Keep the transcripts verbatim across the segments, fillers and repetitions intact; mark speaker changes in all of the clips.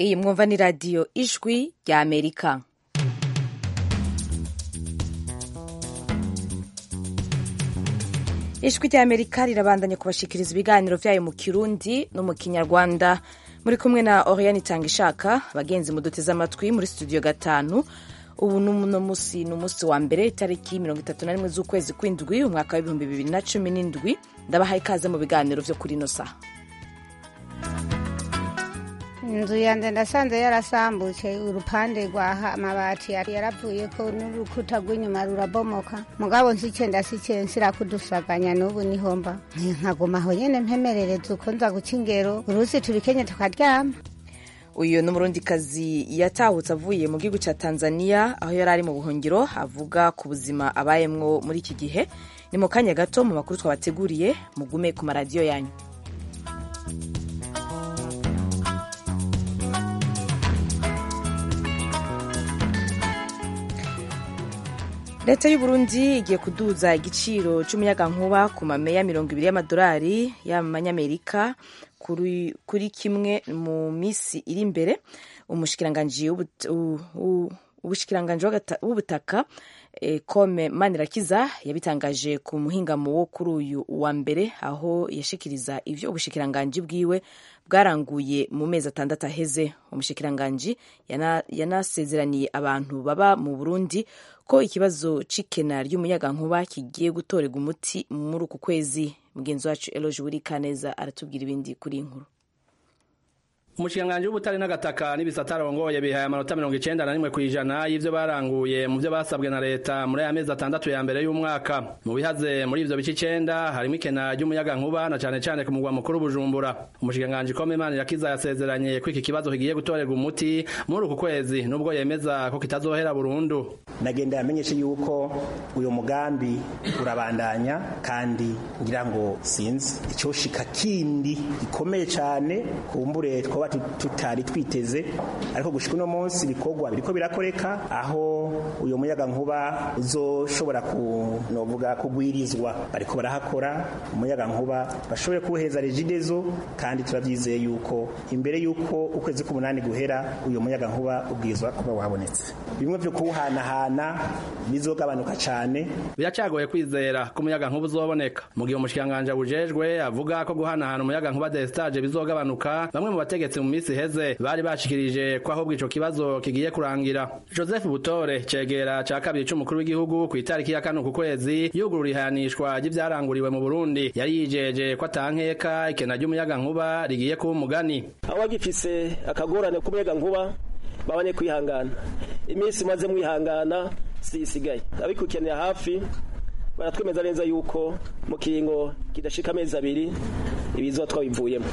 Speaker 1: Iyi mwumva ni radiyo ijwi rya Amerika. Ijwi rya Amerika rirabandanya kubashikiriza ibiganiro vyayo mu Kirundi no mu Kinyarwanda. Muri kumwe na Oriane Itangishaka, bagenzi muduteze amatwi muri studio gatanu. Ubu nuno musi numusi wa mbere itariki mirongo itatu na rimwe z'ukwezi kw'indwi umwaka w'ibihumbi bibiri na cumi n'indwi. Ndabahaye ikaze mu biganiro vyo kuri no saha.
Speaker 2: Inzu yanje ndasanze yarasambutse, urupande rwa amabati yari yaravuye ko n'urukuta rw'inyuma rurabomoka. Mugabo nsice ndasice nsira kudusaganya n'ubu nihomba. Nkaguma aho nyene mpemerereza uko nza guca ingero, urusi tubikenye tukaryama.
Speaker 1: Uyu n'umurundikazi yatahutse avuye mu gihugu ca Tanzania aho yari ari mu buhungiro, avuga ku buzima abayemwo muri iki gihe. Ni mu kanya gato mu makuru twabateguriye, mugume ku maradiyo yanyu. Leta y'u Burundi igiye kuduza igiciro c'umuyagankuba ku mameya mirongo ibiri y'amadolari y'amanyamerika kuri, kuri kimwe mu misi iri imbere. Umushikiranganji w'ubutaka e, Kome Manirakiza yabitangaje ku muhingamo wo kuri uyu wa mbere, aho yashikiriza ivyo ubushikiranganji bwiwe bwaranguye mu mezi atandatu aheze. Umushikiranganji yanasezeraniye yana abantu baba mu Burundi ko ikibazo c'ikena ry'umuyagankuba kigiye gutorerwa umuti muri uku kwezi. Mugenzi wacu Eloge Wirikaneza aratubwira ibindi kuri inkuru.
Speaker 3: Umushikiranganji w'ubutare n'agataka n'ibisata arongoye bihaye amanota mirongo icenda na rimwe kw'ijana y'ivyo baranguye mu vyo basabwe na leta muri aya mezi atandatu ya mbere y'umwaka. Mu bihaze muri ivyo bice icenda harimo ikena ry'umuyagankuba na cane cane ku mugwa mukuru Bujumbura. Umushikiranganji Kome Manirakiza yasezeranye ko iki kibazo kigiye gutorerwa umuti muri uku kwezi, nubwo yemeza ko kitazohera burundu.
Speaker 4: Nagenda yamenyeshe yuko uyo mugambi urabandanya, kandi ngira ngo sinzi icoshika kindi gikomeye cane kumbure twoba tutari twiteze, ariko gushika uno munsi bikorwa biriko birakoreka, aho uyo muyaga nkuba uzoshobora kunovuga kugwirizwa. Bariko barahakora umuyaga nkuba bashobore kuheza Regideso, kandi turavyizeye yuko imbere yuko ukwezi k'umunani guhera uyo muyaga nkuba ubwizwa kuba wabonetse. Bimwe vyo kuhanahana bizogabanuka cane.
Speaker 3: Biracagoye kwizera ko umuyaga nkuba uzoboneka, mu gihe umushikanganje abujejwe avuga ko guhanahana umuyaga nkuba destage bizogabanuka. Bamwe mu bategetsi mu misi heze bari bashikirije ko ahubwo ico kibazo kigiye kurangira. Joseph Butore, cegera ca kabiri c'umukuru w'igihugu, ku itariki ya kane ku kwezi yugurura ihanishwa ry'ivyaranguriwe mu Burundi, yari yijeje ko atankeka ikena ry'umuyaga nkuba rigiye kuba umugani.
Speaker 5: Abagifise akagorane k'umuyaga nkuba babanye kwihangana, imisi maze mwihangana sisigaye, abikukenera hafi baratwemeza neza yuko mu kiringo kidashika amezi abiri ibizo twabivuyemo.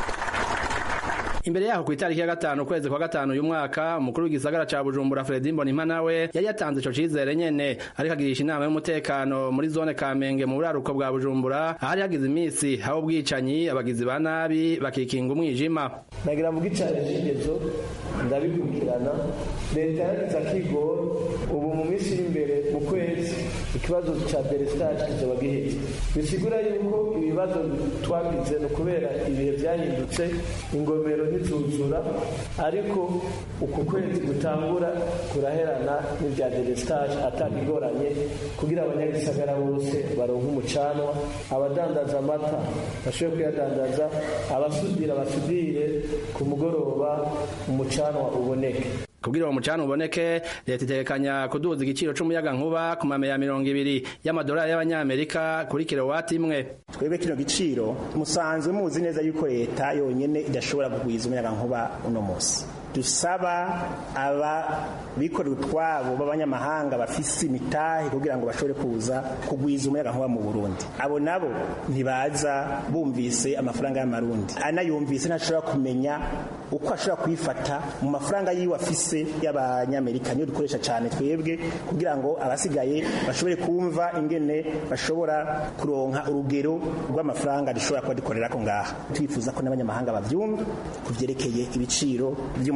Speaker 3: Imbere yaho ku itariki ya gatanu ukwezi kwa gatanu uyu mwaka, umukuru w'igisagara ca Bujumbura Fredy Mbonimpa nawe yari yatanze ico cizere nyene, ariko agirisha inama y'umutekano muri zone Kamenge mu buraruko bwa Bujumbura, ahari hagize imisi hawo bwicanyi abagizi ba nabi bakikinga umwijima.
Speaker 6: Nagira mu gicane Regideso ndabikurikirana, leta yaragize akigoro, ubu mu misi iri imbere mu kwezi ikibazo ca delestage kizoba giheze. Bisigura yuko ibibazo twagize no kubera ibihe vyahindutse, ingomero ntizuzura, ariko uku kwezi gutangura kuraherana n'ivya delestage atabigoranye, kugira abanyagisagara bose baronke umucanwa, abadandaza amata bashobore kuyadandaza, abasudira basudire, ku mugoroba umucanwa uboneke.
Speaker 3: Kugira uwo mucana uboneke, leta itekanya kuduza igiciro c'umuyaga nkuba ku mameya mirongo ibiri y'amadolari y'abanyamerika kuri kilowati imwe.
Speaker 4: Twebwe kino giciro musanzwe muzi neza yuko leta yonyene idashobora kugwiza umuyaga nkuba uno munsi. Dusaba aba bikorera utwabo b'abanyamahanga bafise imitahe kugira ngo bashobore kuza kugwiza umuyaga nkuba mu Burundi. Abo nabo ntibaza bumvise amafaranga y'amarundi, anayumvise ntashobora kumenya uko ashobora kwifata mu mafaranga yiwe afise y'abanyamerika. Niyo dukoresha cyane twebwe kugira ngo abasigaye bashobore kumva ingene bashobora kuronka urugero rw'amafaranga dushobora kuba dukorera ko ngaha. Twifuza ko n'abanyamahanga bavyumva kuvyerekeye ibiciro by'umuyaga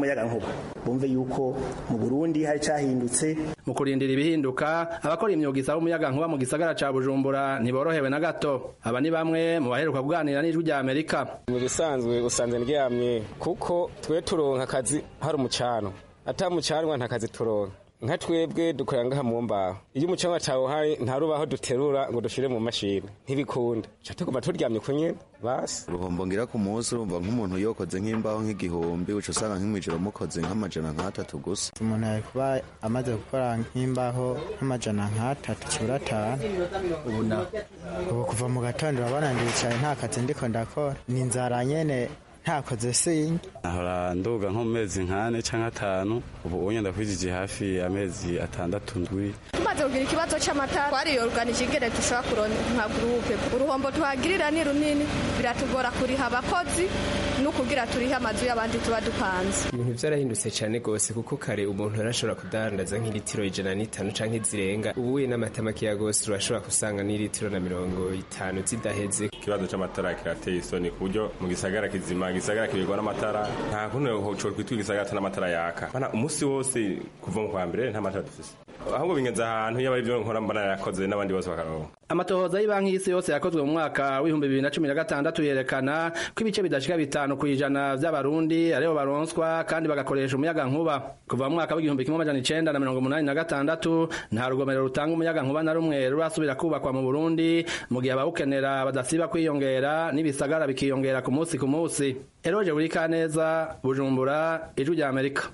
Speaker 4: w'umuyaga nkuba bumve yuko mu Burundi hari cahindutse.
Speaker 3: Mu kurindira ibihinduka abakora imyuga isaba umuyaga nkuba mu gisagara ca Bujumbura ntiborohewe na gato. Aba ni bamwe mu baheruka kuganira n'ijwi rya Amerika.
Speaker 7: Mu bisanzwe usanze ndyamye kuko twe turonka akazi hari umucano atamucanwa nta kazi turonka nka twebwe dukorera ngaha mu mbaho iyo umucanwa cawe hari ntarubaho duterura ngo dushire mu mashini ntibikunda ca tuguma turyamye ku nyene basi
Speaker 8: uruhombo ngira ku munsi urumva nk'umuntu yokoze nk'imbaho nk'igihumbi uca usanga nk'imwijoro mukoze nk'amajana nk'atatu gusa.
Speaker 9: Umuntu ari kuba amaze gukora nk'imbaho nk'amajana nk'atatu kibura atanu ubu na ubu kuva mu gatondo urabona ndicaye nta kazi ndiko ndakora ni inzara nyene ntakoze singe
Speaker 10: ahora nduga nko mu mezi nkane canke atanu ubu unye ndakwijije hafi amezi atandatu ndwi.
Speaker 11: Tumaze kugira ikibazo c'amatara twariyorganije ingene dushobora kuronka nka gurupe uruhombo tuhagirira ni runini biratugora kuriha abakozi no kugira turihe amazu y'abandi tuba dupanze.
Speaker 12: Ibintu vyarahindutse cane gose kuko kare umuntu arashobora kudandaza nk'ilitiro ijana n'itanu canke zirenga ubu n'amatamaki ya gose urashobora kusanga n'ilitiro na mirongo itanu zidaheze.
Speaker 13: Ikibazo c'amatara kirateye isoni ku buryo mu gisagara kizima gisagara kibirwa n'amatara nta kuntu hoco kwitwa igisagara n'amatara yaka bana umunsi wose kuva mu kwa mbere nta matara dufise ahubwo bingenza ahantu yaba ivyo nkora mbana yakoze n'abandi bose bakaronka.
Speaker 3: Amatohoza y'Ibanki y'Isi yose yakozwe mu mwaka w'ibihumbi bibiri na cumi na gatandatu yerekana ko ibice bidashika bitanu kw'ijana vy'abarundi aribo baronswa kandi bagakoresha umuyaga nkuba. Kuva mu mwaka w'igihumbi kimwe amajana icenda na mirongo umunani na gatandatu nta rugomero rutanga umuyaga nkuba na rumwe rurasubira kubakwa mu Burundi mu gihe abawukenera badasiba kwiyongera n'ibisagara bikiyongera ku munsi ku munsi. Eroje Burikaneza, Bujumbura, Ijwi rya Amerika.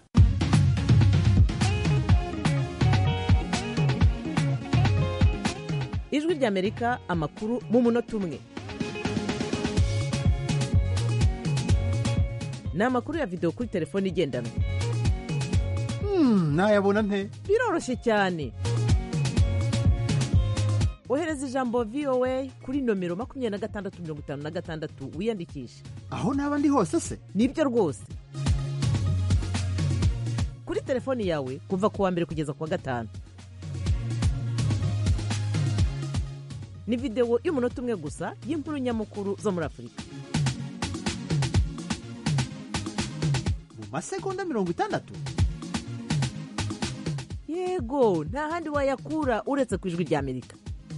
Speaker 14: Ijwi rya Amerika amakuru mu munota umwe. Ni amakuru ya video kuri telefone igendanwa.
Speaker 15: Hmm, nayabona nte?
Speaker 14: Biroroshye cyane. Ohereza ijambo V O A kuri nomero makumyabiri na gatandatu mirongo itanu na gatandatu wiyandikisha.
Speaker 15: Aho naba ndi hose se?
Speaker 14: Nibyo rwose. Kuri telefone yawe kuva ku wa mbere kugeza ku wa gatanu. Ni video y'umunota umwe gusa y'inkuru nyamukuru zo muri Afrika.
Speaker 15: Mu masegonda mirongo itandatu.
Speaker 14: Yego, nta handi wayakura uretse ku Ijwi rya Amerika.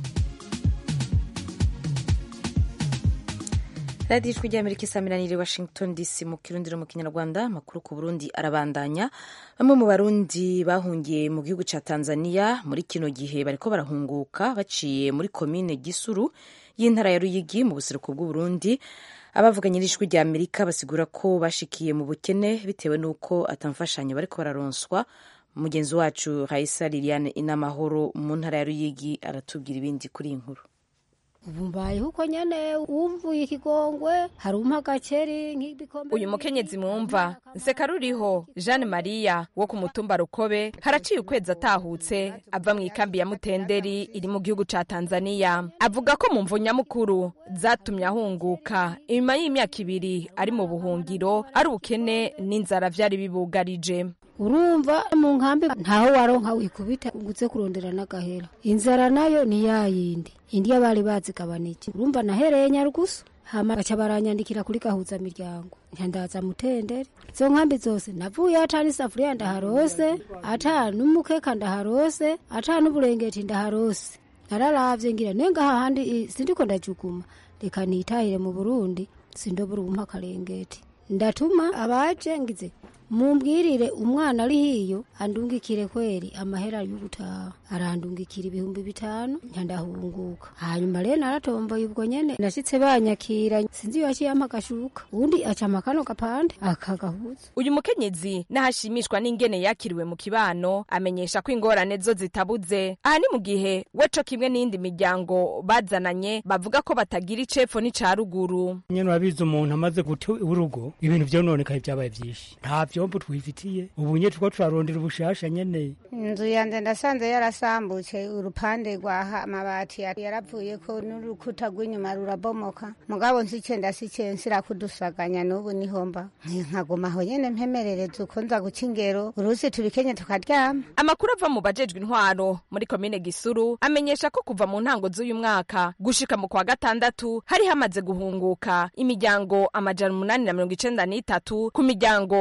Speaker 1: Radio Ijwi rya Amerika isamiraniye Washington D C mu kirundiro mu Kinyarwanda. Makuru ku Burundi arabandanya. Bamwe mu Barundi bahungiye mu gihugu ca Tanzania muri kino gihe bariko barahunguka baciye muri commune Gisuru y'intara ya Ruyigi mu buseruko bw'u Burundi. Abavuganye n'Ijwi rya Amerika basigura ko bashikiye mu bukene bitewe nuko atamfashanya bariko bararonswa. Mugenzi wacu Raisa Liliane Inamahoro mu ntara ya Ruyigi aratubwira ibindi kuri inkuru.
Speaker 2: Ubumbaye huko nyene umvuye ikigongwe harumpa gaceri nk'ibikombe.
Speaker 16: Uyu mukenyezi mwumva Nsekaruriho Jeanne Maria wo ku mutumba Rukobe haraciye ukwezi atahutse ava mu ikambi ya Mutenderi iri mu gihugu ca Tanzania. Avuga ko mu mvo nyamukuru zatumye ahunguka inyuma y'imyaka ibiri ari mu buhungiro ari ubukene n'inzara vyari bibugarije.
Speaker 2: Urumva mu nkambi ntaho waronka wikubita uguze kurondera n'agahera. Inzara nayo ni yayindi. Indiya bari bazigabanije. Urumva nahereye Nyarugusu hama baca baranyandikira kuri gahuza miryango. Nyandaza Mutenderi. Zo nkambi zose navuye atani safuriya ndaharose, atani umukeka ndaharose, atani uburengeti ndaharose. Nararavye ngira nenga hahandi sindiko ndajuguma. Reka nitahire mu Burundi sindobura umpa karengeti. Ndatuma abaje ngize mumbwirire umwana ari hiyo andungikire kweri amahera y'ubutaha arandungikira ibihumbi bitanu nyandahunguka. Hanyuma rero naratomboye ubwo nyene nashitse banyakira sinzi yaciye amagashuka undi aca makano kapande akagahuza.
Speaker 16: Uyu mukenyezi nahashimishwa n'ingene yakiriwe mu kibano amenyesha ko ingorane zo zitabuze. Aha ni mu gihe weco kimwe n'indi miryango bazananye bavuga ko batagira icepfo n'ica ruguru.
Speaker 17: Nyene wabize umuntu amaze guta urugo ibintu vyononekaye vyabaye vyinshi. Nta vyombo twifitiye ubu nye tuko turarondera ubushasha nyene.
Speaker 2: Inzu yanje ndasanze yarasambutse urupande rwa amabati yaravuye ko n'urukuta rw'inyuma rurabomoka. Mugabo nsicenda sicensira kudusaganya n'ubu nihomba. Nkagoma aho nyene mpemerereza uko nza guca ingero urusi tubikenye tukaryama.
Speaker 16: Amakuru ava mu bajejwe intwaro muri komine Gisuru amenyesha ko kuva mu ntango z'uyu mwaka gushika mu kwa gatandatu hari hamaze guhunguka imiryango amajana umunani na mirongo icenda n'itatu ku miryango ibi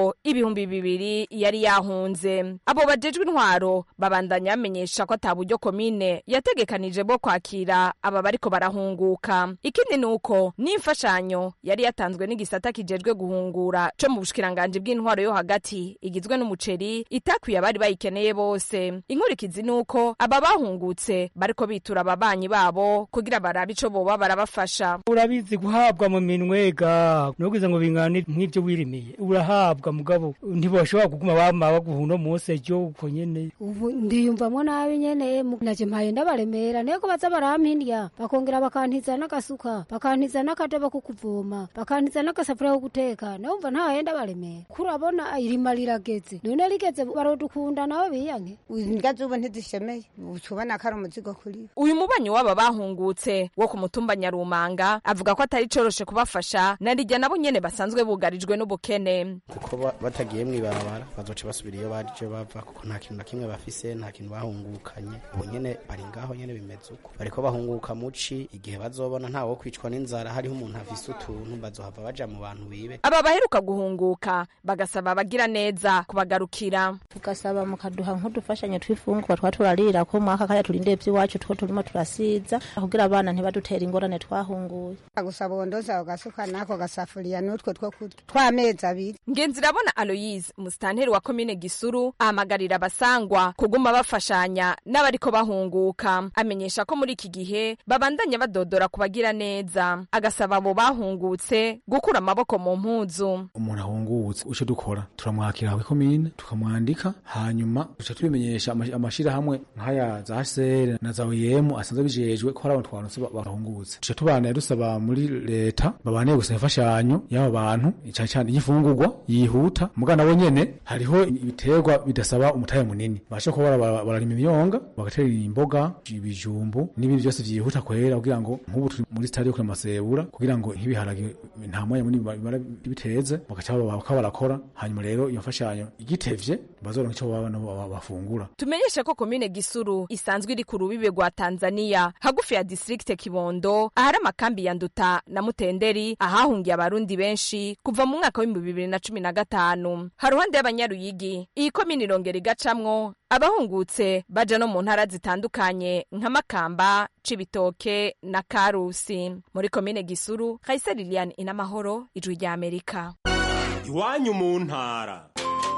Speaker 16: w'ibihumbi bibiri yari yahunze. Abo bajejwe intwaro babandanya bamenyesha ko ata buryo komine yategekanije bwo kwakira aba bariko barahunguka. Ikindi nuko n'imfashanyo yari yatanzwe n'igisata kijejwe guhungura co mu bushikiranganje bw'intwaro yo hagati igizwe n'umuceri itakwiye abari bayikeneye bose. Inkurikizi nuko aba bahungutse bariko bitura ababanyi babo kugira barabe ico boba barabafasha.
Speaker 17: Urabizi guhabwa mu minwega nogize ngo bingane nk'ivyo wirimiye urahabwa mugabo ntibashobora kuguma bama baguhuno mose jo uko nyene.
Speaker 18: Ubu ndiyumvamwo nabi nyene naje mpaye ndabaremera nego baza barampindya bakongera bakantiza n'agasuka bakantiza n'akadeba ko kuvoma bakantiza n'agasafuriya ko guteka numva ntawe ndabaremera kurabona irima rirageze none rigeze barodukunda nawe biyanke
Speaker 2: ngazuba ntizishemeye ucubana kari umuzigo kuri.
Speaker 16: Uyu mubanyi waba bahungutse wo ku mutumba Nyarumanga avuga ko atari coroshe kubafasha narijya nabo nyene basanzwe bugarijwe n'ubukene
Speaker 19: kuko batagiye mwibarabara bazoce basubira iyo baje bava kuko nta kintu na kimwe bafise nta kintu bahungukanye ubu nyene bari ngaho nyene bimeze uko bariko bahunguka muci igihe bazobona ntawe wo kwicwa n'inzara hariho umuntu afise utuntu bazohava baja mu bantu bibe.
Speaker 16: Aba baheruka guhunguka bagasaba abagira neza kubagarukira
Speaker 20: tugasaba mukaduha nk'udufashanyo tw'ifungurwa twa turarira ko mwaka kaya turinde by'iwacu two turimo turasiza kugira abana ntibadutera ingorane twahunguye.
Speaker 2: Agusaba bondoza ugasuka nako gasafuriya n'utwo two twameza abiri.
Speaker 16: Ngenzirabona Aloise mustanteri wa komine Gisuru ahamagarira abasangwa kuguma bafashanya n'abariko bahunguka amenyesha ko muri iki gihe babandanya badodora kubagira neza agasaba abo bahungutse gukura amaboko mu mpuzu.
Speaker 21: Umuntu ahungutse uco dukora turamwakira ku komine tukamwandika hanyuma duca tubimenyesha amashira hamwe nkaya za H C R na za O I M asanzwe bijejwe ko hari abantu twaronse bahungutse duca tubana dusaba muri leta babane gusa imfashanyo y'aba bantu cyane cyane y'ifungurwa yihuta mugana bo nyene hariho ibiterwa bidasaba umutahe munini basha ko bararima imyonga bagatera imboga ibijumbu n'ibindi byose vyihuta kwera kugira ngo nk'ubu muri stade yo kumasebura kugira ngo ntibiharage nta moya munini biteze bagaca barakora hanyuma rero iyo mfashanyo igitevye bazoronka ico babana bafungura.
Speaker 16: Tumenyesha ko komine Gisuru isanzwe iri ku rubibe rwa Tanzania hagufi ya district Kibondo ahari amakambi ya Nduta na Mutenderi ahahungiye abarundi benshi kuva mu mwaka wa bibiri na cumi na gatanu. Haruhande y'abanyaruyigi iyi komine irongera igacamwo abahungutse baja no mu ntara zitandukanye nka Makamba, Cibitoke na Karusi. Muri komine Gisuru Kaisa Liliane Inamahoro Ijwi rya Amerika.
Speaker 22: Iwanyu mu ntara.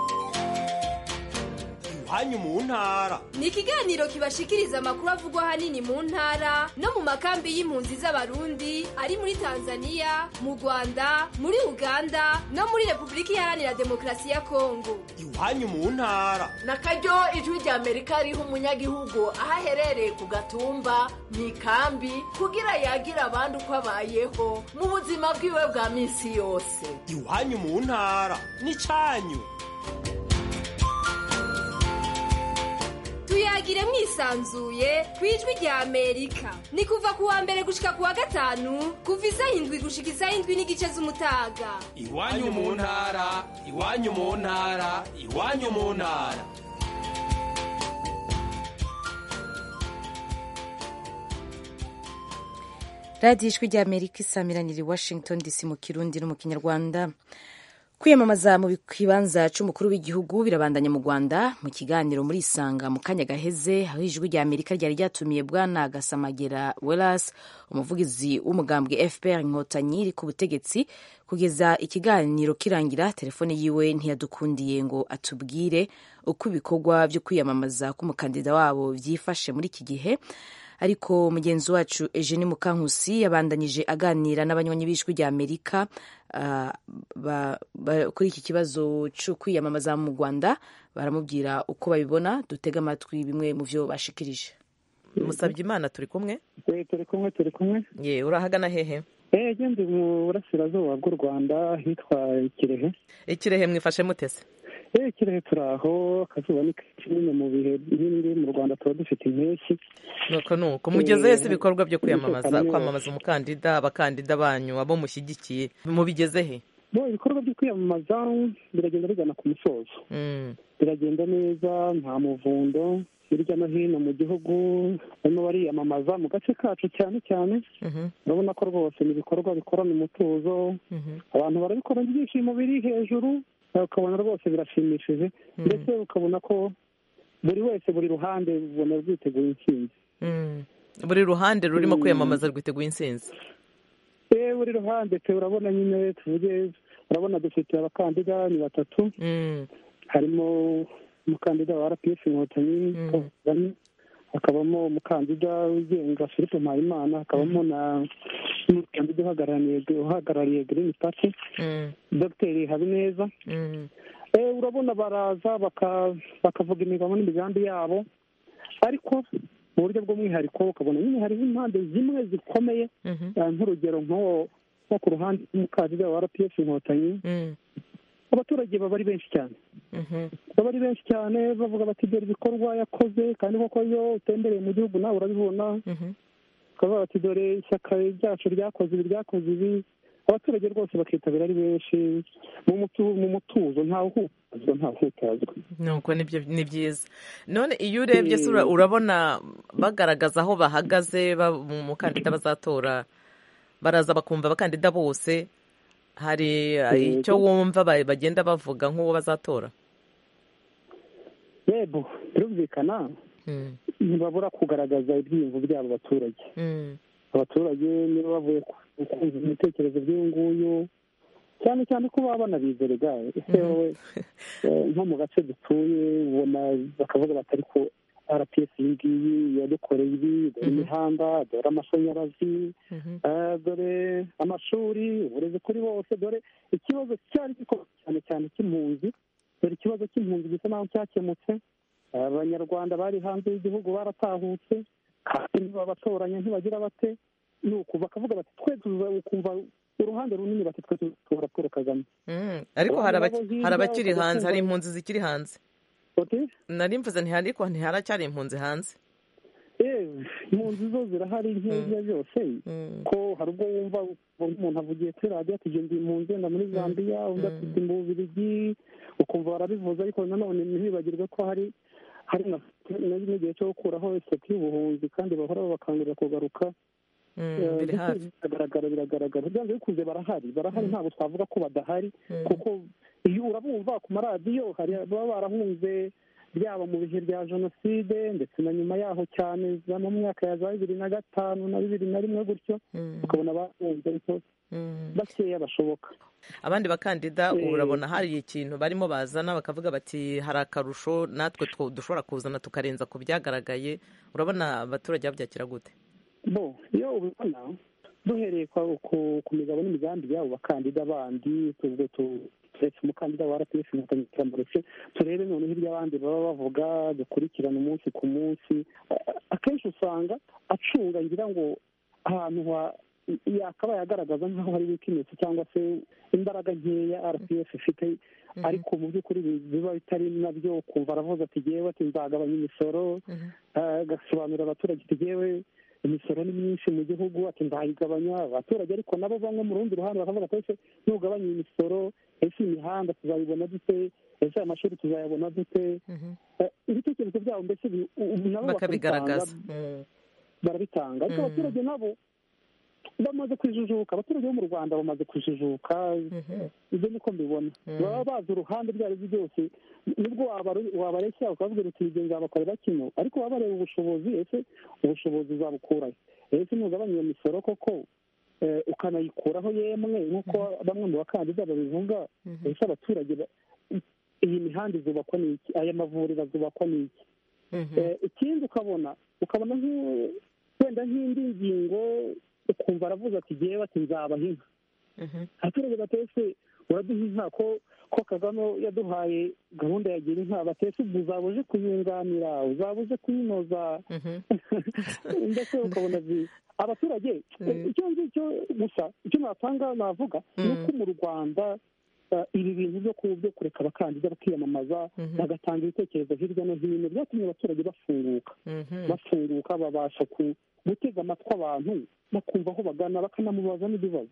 Speaker 22: Iwanyu mu ntara
Speaker 23: ni ikiganiro kibashikiriza amakuru avugwa hanini mu ntara no mu makambi y'impunzi z'abarundi ari muri Tanzania, mu Rwanda, muri Uganda no muri Republika Iharanira Demokarasi ya Kongo.
Speaker 22: Iwanyu mu ntara
Speaker 24: nakaryo Ijwi rya Amerika riha umunyagihugu aho aherereye ku gatumba mu ikambi kugira yagira abandi uko abayeho mu buzima bwiwe bwa minsi yose.
Speaker 22: Iwanyu mu ntara ni canyu.
Speaker 23: Tuyagire mwisanzuye kwijwi rya Amerika. Ni kuva kuwa mbere gushika kuwa gatanu kuva isaha indwi gushika isaha indwi n'igice z'umutaga.
Speaker 22: Iwanyu mu ntara, iwanyu mu ntara, iwanyu mu ntara.
Speaker 1: Radio Ijwi rya Amerika isamiranira i Washington D C mu Kirundi no mu Kinyarwanda. Kwiyamamaza mu kibanza c'umukuru w'igihugu birabandanya mu Rwanda. Mu kiganiro muri Isanga mu kanya gaheze aho Ijwi rya Amerika ryari ryatumiye bwana Gasamagera Welas umuvugizi w'umugambwe F P R Inkotanyi iri ku butegetsi kugeza ikiganiro kirangira telefone yiwe ntiyadukundiye ngo atubwire uko ibikorwa byo kwiyamamaza k'umukandida wabo vyifashe muri iki gihe. Ariko mugenzi wacu Eugene Mukankusi yabandanyije aganira n'abanywanyi b'Ijwi rya Amerika uh, ba, ba, kuri iki kibazo cyo kwiyamamaza mu Rwanda baramubwira uko babibona. Dutega amatwi bimwe mu vyo bashikirije.
Speaker 14: Musabye Imana turi kumwe?
Speaker 25: Eh turi kumwe turi kumwe.
Speaker 14: Ye urahagana hehe?
Speaker 25: Eh gende mu burasirazuba bw'u Rwanda hitwa Kirehe.
Speaker 14: Ikirehe mwifashe mutese?
Speaker 25: Eh Kirehe turaho akazuba ni kinini mu bihe bindi mu Rwanda tuba dufite impeshyi.
Speaker 14: Nuko nuko mugeze yese ibikorwa byo kwiyamamaza kwamamaza umukandida abakandida banyu abo mushyigikiye mubigeze he?
Speaker 25: Bo ibikorwa byo kwiyamamaza biragenda bigana ku musozo.
Speaker 14: Mm.
Speaker 25: Biragenda neza nta muvundo hirya no hino mu gihugu barimo bariyamamaza mu gace kacu cyane cyane. Urabona ko rwose ni ibikorwa bikorana umutuzo. Abantu barabikora ibyishimo biri hejuru ukabona rwose birashimishije ndetse ukabona ko buri wese buri ruhande ubona rwiteguye intsinzi
Speaker 14: buri ruhande rurimo kwiyamamaza rwiteguye intsinzi
Speaker 25: buri ruhande pe urabona nyine tuvuge urabona dufite abakandida ni batatu harimo umukandida wa R P F Inkotanyi hakabamo umukandida wigenga Philippe Mpayimana hakabamo na umukandida uhagarariye uhagarariye Green Party Dr Habineza urabona baraza bakavuga imigabo n'imigambi yabo ariko mu buryo bw'umwihariko ukabona nyine hariho impande zimwe zikomeye nk'urugero nko ku ruhande rw'umukandida wa R P F Inkotanyi abaturage baba ari benshi cyane baba ari benshi cyane bavuga bati dore ibikorwa yakoze kandi koko iyo utembereye mu gihugu nawe urabibona bakavuga bati dore ishyaka ryacu ryakoze ibi ryakoze ibi abaturage rwose bakitabira ari benshi mu mutuzo ntawe uhutazwa ntawe uhutazwa
Speaker 14: nuko nibyo ni byiza none iyo urebye urabona bagaragaza aho bahagaze mu mukandida bazatora baraza bakumva abakandida bose hari icyo wumva bagenda bavuga nk'uwo bazatora
Speaker 25: yego birumvikana ntibabura kugaragaza ibyiyumvo byabo abaturage abaturage niba bavuye kumva ibitekerezo by'uyu nguyu cyane cyane ko baba banabizerega ese wowe nko mu gace dutuye ubona bakavuga batari ko R P F iyi ngiyi yadukoreye ibi dore imihanda dore amashanyarazi dore amashuri uburezi kuri bose dore ikibazo cyari gikomeye cyane cyane cy'impunzi dore ikibazo cy'impunzi gisa naho cyakemutse abanyarwanda bari hanze y'igihugu baratahutse kandi babatoranya ntibagira bate nuko bakavuga bati twe tukumva uruhande runini bati twe tutora Paul Kagame
Speaker 14: ariko hari abakiri hanze hari impunzi zikiri hanze nari mvuze ntihari ko ntiharacyari impunzi hanze
Speaker 25: impunzi zo zirahari nk'ibyo byose ko hari ubwo wumva umuntu avugiye kuri radiyo ati ndi impunzi wenda muri Zambia undi afite mu Bubiligi ukumva barabivuze ariko nanone ntibibagirwe ko hari hari n'igihe cyo gukuraho isoko y'ubuhunzi kandi bahora babakangurira kugaruka biragaragara biragaragara byanze bikuze barahari barahari ntabwo twavuga ko badahari kuko iyo urabumva ku maradiyo hari baba barahunze byaba mu bihe bya jenoside ndetse na nyuma yaho cyane mu myaka ya za bibiri na gatanu na bibiri na rimwe gutyo ukabona bahunze ariko bakeya bashoboka
Speaker 14: abandi bakandida urabona hari ikintu barimo bazana bakavuga bati hari akarusho natwe dushobora kuzana tukarenza ku byagaragaye urabona abaturage babyakira gute
Speaker 25: bo iyo ubibona duhereye ku migabo n'imigambi y'abo bakandida bandi tubwo turetse umukandida wa R P F Inkotanyi turamuretse turebe noneho ibyo abandi baba bavuga dukurikirana umunsi ku munsi akenshi usanga acunga ngira ngo ahantu yakaba yagaragaza nk'aho hari weakness cyangwa se imbaraga nkeya R P F ifite ariko mu by'ukuri biba bitari nabyo kumva aravuga ati jyewe ati nzagabanya imisoro agasobanurira abaturage ati jyewe imisoro ni myinshi mu gihugu ati nzayigabanya abaturage ariko nabo bamwe mu rundi ruhande bakavuga ati ese nugabanya imisoro ese imihanda tuzayibona dute ese amashuri tuzayabona dute ibitekerezo byabo mbese nabo
Speaker 14: bakabigaragaza
Speaker 25: barabitanga ariko abaturage nabo bamaze kwijujuka abaturage bo mu Rwanda bamaze kwijujuka ibyo niko mbibona baba bazi uruhande ibyo ari byo byose nubwo wabareshya ukavuga uti ibyo nzabakorera kino ariko baba bareba ubushobozi ese ubushobozi uzabukurayo ese nugabanya iyo misoro koko ukanayikuraho yemwe nk'uko bamwe mu bakandida babivuga ese abaturage iyi mihanda izubakwa n'iki aya mavuriro azubakwa n'iki ikindi ukabona ukabona wenda nk'indi ngingo ukumva aravuze ati jyewe ati nzabaha inka abaturage batese uraduha inka ko ko Kagame yaduhaye gahunda ya gira inka batese ubwo uzaba uje kuyunganira uzaba uje kuyinoza ndetse ukabona abaturage icyo ngicyo gusa icyo natanga navuga ni uko mu Rwanda ibi bintu byo kureka abakandida bakiyamamaza bagatanga ibitekerezo hirya no hino byatumye abaturage bafunguka bafunguka babasha gutega amatwi abantu bakumva aho bagana bakanamubaza n'ibibazo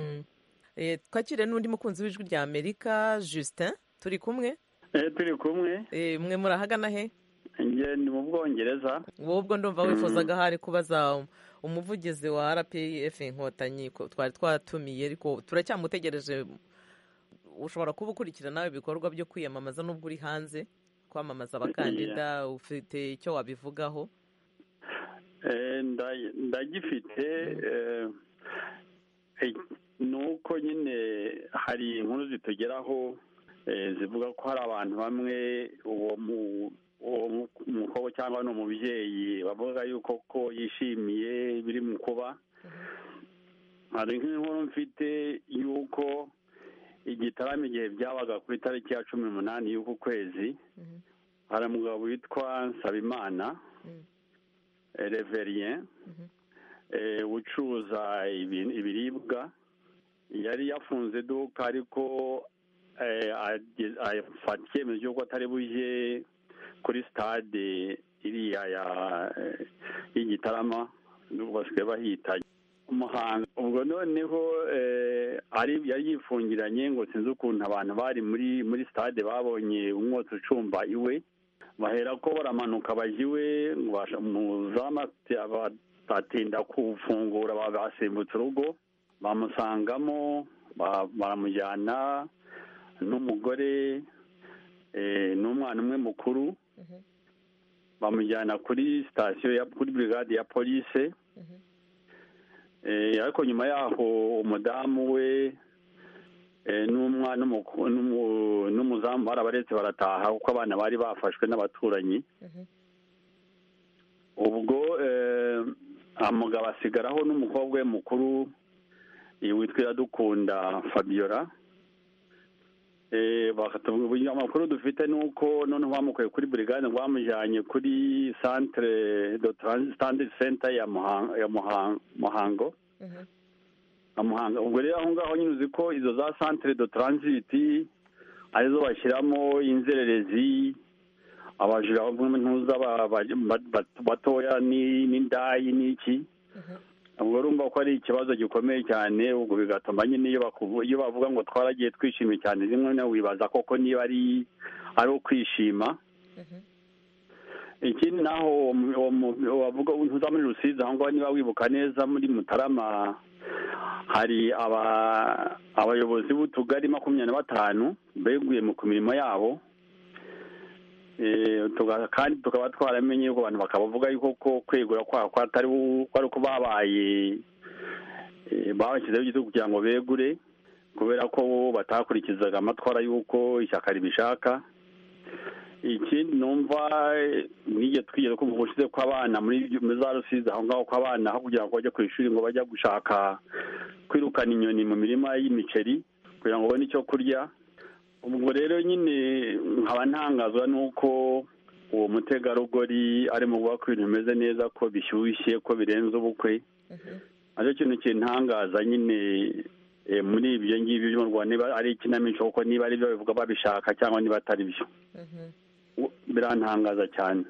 Speaker 14: twakire n'undi mukunzi w'ijwi rya Amerika Justin turi kumwe
Speaker 4: turi kumwe
Speaker 14: mwe murahagana he
Speaker 4: njye ni mu Bwongereza
Speaker 14: wowe ubwo ndumva wifuzaga hari kubaza umuvugizi wa R P F Inkotanyi twari twatumiye ariko turacyamutegereje ushobora kuba ukurikira nawe ibikorwa byo kwiyamamaza n'ubwo uri hanze kwamamaza abakandida ufite icyo wabivugaho?
Speaker 4: ndagifite nuko nyine hari inkuru zitugeraho zivuga ko hari abantu bamwe uwo mukobwa cyangwa ni umubyeyi bavuga yuko ko yishimiye biri mu kuba. hari nk'inkuru mfite yuko igitaramo igihe byabaga ku itariki ya cumi n'umunani y'uku kwezi, hari umugabo witwa Nsabimana Reverien ucuruza ibiribwa, yari yafunze iduka ariko afata icyemezo cy'uko atari bujye kuri stade iriya y'igitarama basigaye bahita Muhanga. ubwo noneho yari yifungiranye ngo sinzi ukuntu abantu bari muri muri stade babonye umwotsi ucumba iwe, bahera ko baramanuka bajya iwe batinda kufungura, basimbutse urugo bamusangamo, baramujyana n'umugore n'umwana umwe mukuru, bamujyana kuri sitasiyo kuri brigade ya polise. ariko nyuma yaho umudamu we n'umwana n'umuzamu barabaretse barataha kuko abana bari bafashwe n'abaturanyi. ubwo umugabo asigaraho n'umukobwa we mukuru witwa Iradukunda Fabiola. amakuru dufite ni uko noneho bamukuye kuri brigade ngo bamujyanye kuri centre de transit center ya Muhango. ubwo rero aho ngaho nyine uzi ko izo za centre de transit arizo bashyiramo inzererezi, abajura ntuza batoya n'indayi n'iki. ubwo urumva ko ari ikibazo gikomeye cyane. ubwo bigatuma nyine iyo bavuga ngo twaragiye twishimye cyane, rimwe na wibaza koko niba ari ari ukwishima. ikindi naho wavuga ntuza muri Rusizi aho ngaho niba wibuka neza muri Mutarama hari abayobozi b'utugari makumyabiri na batanu beguye ku mirimo yabo, kandi tukaba twaramenye yuko abantu bakabavuga yuko ko kwegura kwabo kwatari uko babaye babashyizeho igitugu kugira ngo begure, kubera ko batakurikizaga amatwara y'uko ishyaka ribishaka. ikindi numva n'igihe twigeze kumva ubushize ko abana muri za Rusizi aho ngaho ko abana aho kugira ngo bajye ku ishuri ngo bajya gushaka kwirukana inyoni mu mirima y'imiceri kugira ngo babone icyo kurya. ubwo rero nyine nkaba ntangazwa n'uko uwo mutegarugori arimo kuvuga ko ibintu bimeze neza, ko bishyushye, ko birenze ubukwe. aricyo kintu kintangaza nyine muri ibyo ngibyo byo mu Rwanda, niba ari ikinamico kuko niba ari byo bivuga babishaka cyangwa niba atari byo, birantangaza cyane.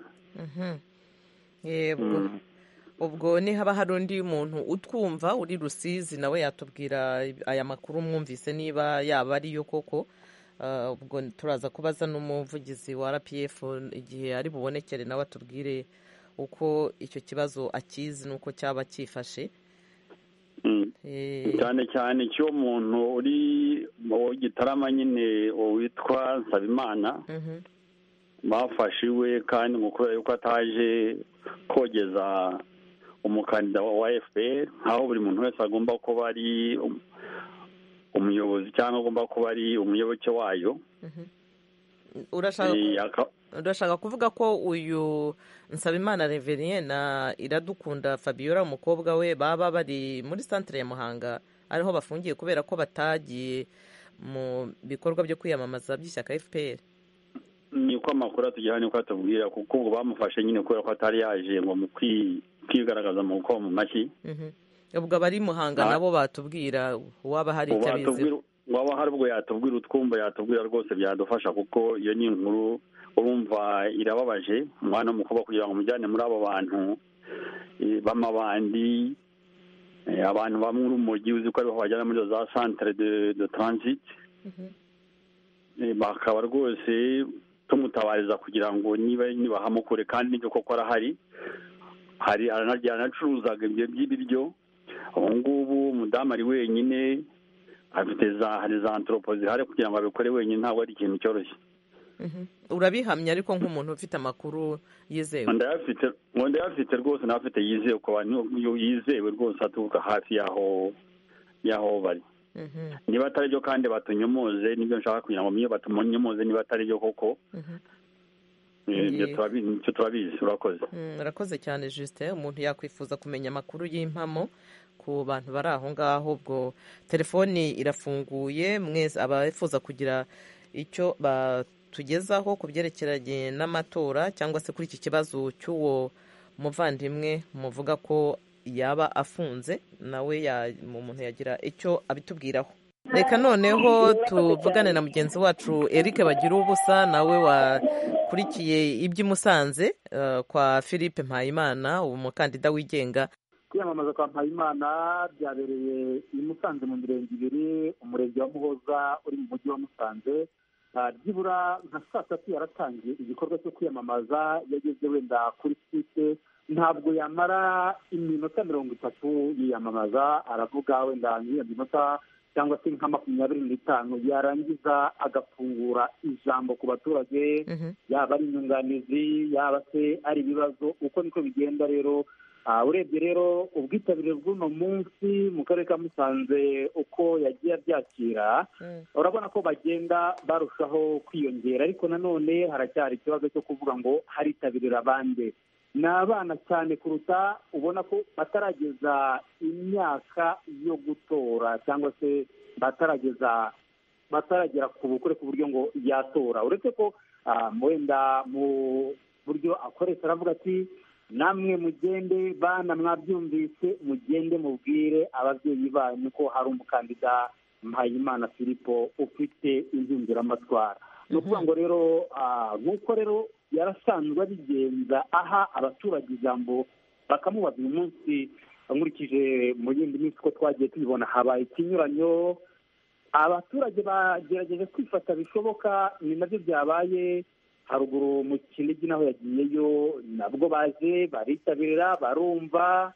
Speaker 14: ubwo ni haba hari undi muntu utwumva uri Rusizi nawe yatubwira aya makuru mwumvise niba yaba ariyo koko. ubwo turaza kubaza n'umuvugizi wa R P F igihe ari bubonekere nawe atubwire uko icyo kibazo akizi n'uko cyaba cyifashe.
Speaker 4: cyane cyane cy'uwo muntu uri mu Gitarama nyine witwa Nsabimana bafashe iwe, kandi ngo kubera yuko ataje kogeza umukandida wa F P R nk'aho buri muntu wese agomba kuba ari umuyobozi cyangwa agomba kuba ari umuyoboke wayo.
Speaker 14: urashaka kuvuga ko uyu Nsabimana Reverien na Iradukunda Fabiola umukobwa we baba bari muri centre ya Muhanga ariho bafungiye kubera ko batagiye mu bikorwa byo kwiyamamaza by'ishyaka F P R?
Speaker 4: niko amakuru atugeraho niko atubwira, kuko ubwo bamufashe nyine kubera ko atari yaje ngo mu kwigaragaza mu gukoma mu mashyi.
Speaker 14: ubwo abari Muhanga nabo batubwira waba hari icyo abizi,
Speaker 4: waba hari ubwo yatubwira utwumva yatubwira rwose byadufasha, kuko iyo ni inkuru urumva irababaje. umwana w'umukobwa kugira ngo umujyane muri abo bantu b'amabandi, abantu bamwe urumogi uzi ko ariho bajyana muri za centre de transit, bakaba rwose tumutabariza kugira ngo niba nibahamukure, kandi n'ibyo koko arahari, hari aranacuruzaga ibyo by'ibiryo. ubu ngubu umudamu ari wenyine, afite za hari za anthropo zihari kugira ngo abikore wenyine ntabwo ari ikintu cyoroshye.
Speaker 14: urabihamya ariko nk'umuntu ufite amakuru yizewe?
Speaker 4: ndayafite ngo ndayafite rwose n'afite yizewe ko bantu yizewe rwose aturuka hafi yaho yaho bari. niba atari byo kandi batunyomoze nibyo nshaka kugira ngo myo batunyomoze niba atari byo koko. icyo turabizi. urakoze.
Speaker 14: urakoze cyane Justin. umuntu yakwifuza kumenya amakuru y'impamo ku bantu bari aho ngaho, ubwo telefoni irafunguye, mwese abifuza kugira icyo batugezaho ku byerekeranye n'amatora cyangwa se kuri iki kibazo cy'uwo muvandimwe muvuga ko yaba afunze, nawe umuntu yagira icyo abitubwiraho. reka noneho tuvugane na mugenzi wacu Eric bagira ubusa, nawe wakurikiye iby'i Musanze kwa Philippe Mpayimana, umukandida wigenga.
Speaker 5: kwiyamamaza kwa Mpayimana byabereye i Musanze mu mirenge ibiri, umurenge wa Muhoza uri mu mujyi wa Musanze. byibura nka saa tatu yaratangiye igikorwa cyo kwiyamamaza, yageze wenda kuri site, ntabwo yamara iminota mirongo itatu yiyamamaza, aravuga wenda nk'iyo minota cyangwa se nka makumyabiri n'itanu, yarangiza agafungura ijambo ku baturage, yaba ari inyunganizi yaba se ari ibibazo. uko niko bigenda rero. urebye rero ubwitabire bw'uno munsi mu karere ka Musanze uko yagiye abyakira, urabona ko bagenda barushaho kwiyongera, ariko nanone haracyari ikibazo cyo kuvuga ngo haritabirira abandi. ni abana cyane kuruta, ubona ko batarageza imyaka yo gutora cyangwa se batarageza bataragera ku bukure ku buryo ngo yatora. uretse ko wenda mu buryo akoresha aravuga ati namwe mugende bana mwabyumvise, mugende mubwire ababyeyi banyu ko hari umukandida Mpayimana Philippe ufite impinduramatwara. ni ukuvuga ngo rero nk'uko rero yarasanzwe abigenza, aha abaturage ijambo bakamubaza uyu munsi. nkurikije mu yindi minsi ko twagiye tubibona habaye ikinyuranyo, abaturage bagerageje kwifata bishoboka, ni nabyo byabaye haruguru mu Kinigi naho yagiyeyo, nabwo baje baritabirira barumva.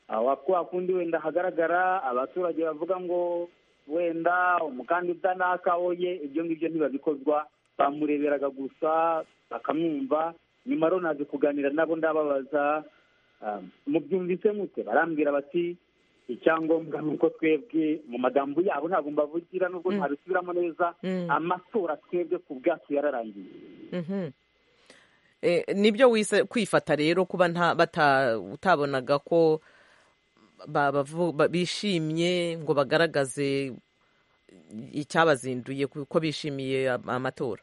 Speaker 5: wa kundi wenda hagaragara abaturage bavuga ngo wenda umukandida nakaoye, ibyo ngibyo ntibabikozwa, bamureberaga gusa bakamwumva. nyuma rero naje kuganira nabo ndababaza mubyumvise mute, barambwira bati icyangombwa ni uko twebwe, mu magambo yabo ntabwo mbavugira nubwo ntabisubiramo neza, amatora twebwe ku bwacu yararangiye.
Speaker 14: nibyo wise kwifata rero kuba utabonaga ko bishimye ngo bagaragaze icyabazinduye ko bishimiye amatora.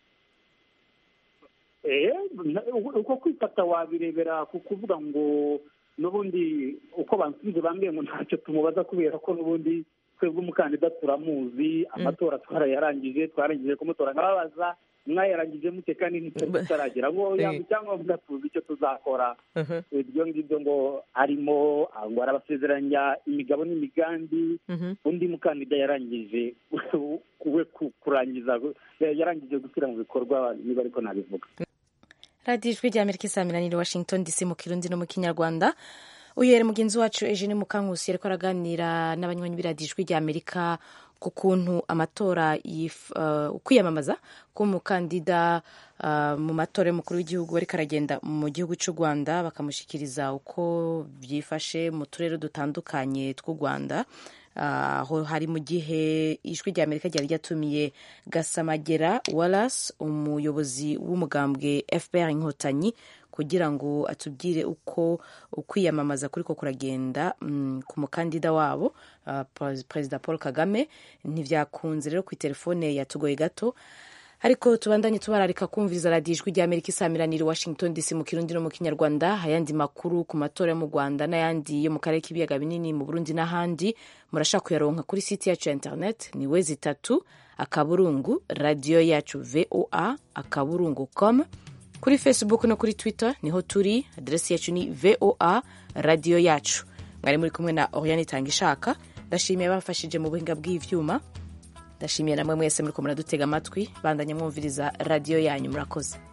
Speaker 5: uko kwifata wabirebera ku kuvuga ngo n'ubundi uko bansubije bambwiye ngo ntacyo tumubaza, kubera ko n'ubundi twebwe umukandida turamuzi, amatora twarayarangije, twarangije kumutora. nkababaza mwayarangije mute kandi tutaragera ngo cyangwa mvuga tuzi icyo tuzakora. ibyo ngibyo ngo arimo ngo arabasezeranya imigabo n'imigambi. undi mukandida yarangije we kurangiza, yarangije gushyira mu bikorwa, niba ariko nabivuga.
Speaker 1: radiyo ijwi rya Amerika isaminaniro Washington D C mu Kirundi no mu Kinyarwanda. uyu mugenzi wacu Eugene Mukankusi ariko araganira n'abanywanyi b'iradiyo ijwi rya Amerika ku kuntu amatora kwiyamamaza k'umukandida mu matora y'umukuru w'igihugu ariko aragenda mu gihugu cy'u Rwanda, bakamushyikiriza uko byifashe mu turere dutandukanye tw'u Rwanda. aho hari mu gihe ijwi rya Amerika ryari ryatumiye Gasamagera Wallace, umuyobozi w'umugambwe F P R Inkotanyi, kugira ngo atubwire uko ukwiyamamaza kuri ko kuragenda mm, ku mukandida wabo uh, Perezida Paul Kagame. Ntivyakunze rero ku telefone yatugoye gato, ariko tubandanye tubararika kumviriza radiyo ijwi rya Amerika isamiraniye Washington D C mu Kirundi no mu Kinyarwanda. Ayandi makuru ku matora mu Rwanda n'ayandi yo mu karere k'ibiyaga binini mu Burundi n'ahandi murashaka kuyaronka kuri site yacu ya internet, ni wezi tatu akaburungu radio yacu V O A akaburungu com. Kuri Facebook no kuri Twitter niho turi, adresi yacu ni V O A radio yacu. Mwari muri kumwe na Oriane Tangishaka. Ndashimiye abafashije mu buhinga bw'ivyuma. Ndashimiye namwe mwese muri ko muradutega amatwi, bandanye mwumviriza radio yanyu. Murakoze.